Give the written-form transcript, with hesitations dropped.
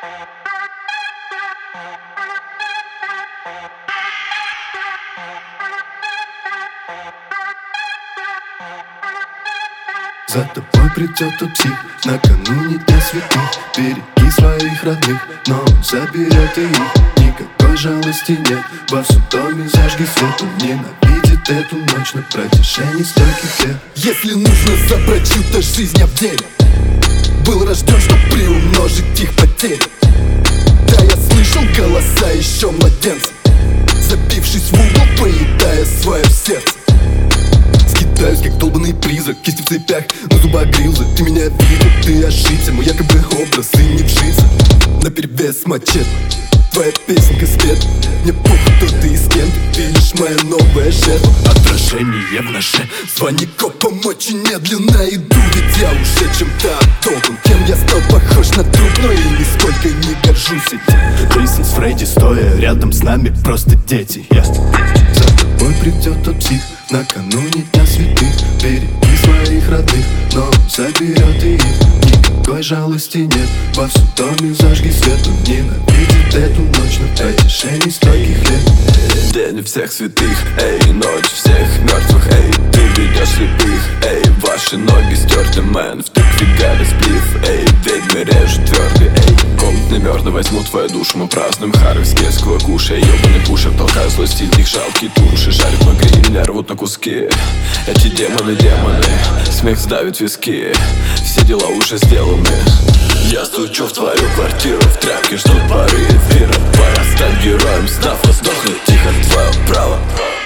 За тобой придет тот псих накануне Дня святых. Береги своих родных, но он заберет и их. Никакой жалости нет, во всем доме зажги свет. Он ненавидит эту ночь на протяжении стольких лет. Если нужно забрать чью-то жизнь, я в деле. Был рожден, чтоб приумножить их потери. Да, я слышал голоса еще младенцев, забившись в угол, поедая свое сердце. Скитаюсь, как долбанный призрак, кисти в цепях, на зубах грилзы. Ты меня видел, ты ошибся, мой якобы образ и не вжится. Наперевес мачете, твоя песенка спета. Мне похуй, кто ты и с кем ты лишь моя новая жертва. Отражение в наше, звони копам очень медленно. Иду, ведь я уже чем-то оттолкнут. Кем я стал похож на труп, но и нисколько не горжусь этим. Джейсон с Фредди, стоя рядом с нами, просто дети. За тобой придет тот псих накануне Дня святых. Береги своих родных, но он заберет и их. Никакой жалости нет, во всем доме зажги свет. Он ненавидит эту ночь на протяжении стольких лет. День всех святых, эй, ночь всех мертвых, эй, ты ведешь слепых, эй, ваши ноги стерты, мэн, в тыкве гарри сплив, эй, ведьмы режут твердый, эй, комнатный мёртвый, возьму твою душу, мы празднуем харвейские сквокуши, ёбаный пушер, толкаю злость из них жалкие туши, жарят на гриле, рвут на куски, эти демоны, смех сдавит виски, все дела уже сделаны. Я стучу в твою квартиру, в тряпке ждут поры эфира. Пора стать героем, став воздохнуть тихо, твое право.